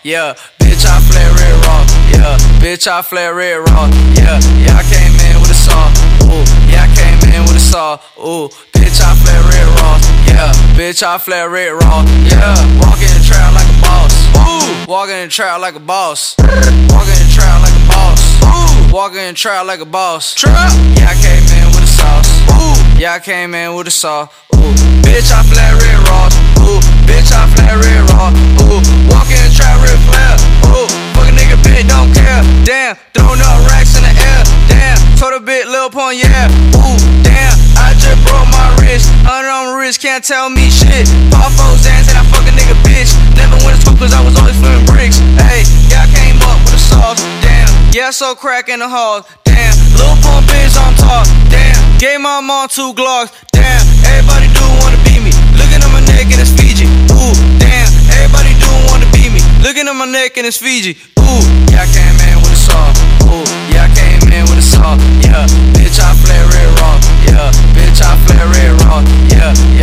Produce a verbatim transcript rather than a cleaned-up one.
yeah. Bitch, I flare red raw, yeah. Bitch, I flare red raw, yeah. Yeah, I came in with a saw, ooh. Yeah, I came in with a saw, ooh. Bitch, I flare red raw, yeah. Bitch, I flare red raw, yeah. Walking in the trap like a boss, ooh. Walking in the trap like a boss, walking in the trap like a boss, ooh. Walking in the trap like a boss, trap. Yeah, I came in with a sauce, ooh. Yeah, I came in with a saw, ooh. Bitch, I flare red raw, ooh. Bitch, I flare red raw, ooh. Walking in the trap red flare, ooh. Fuck a nigga, bitch, don't care. Damn, throwing up racks in the air. Damn, told a bit, Lil Pun, yeah. Ooh, damn, I just broke my wrist. Under on my wrist, can't tell me shit. Pop foes dance and I fuck a nigga, bitch. Never went to school cause I was always flipping bricks. Hey, yeah, I came up with a sauce. Damn, yeah, so crack in the hall. Damn, Lil Pun bitch on top. Damn, gave my mom two Glocks. Damn, everybody do wanna beat me. Looking at my neck and it's Fiji. Ooh, damn, everybody do wanna beat me. Looking at my neck and it's Fiji. Ooh, yeah, I came in with a saw. Ooh, yeah, I came in with a saw. Yeah, bitch, I flare red raw. Yeah, bitch, I flare red raw. Yeah.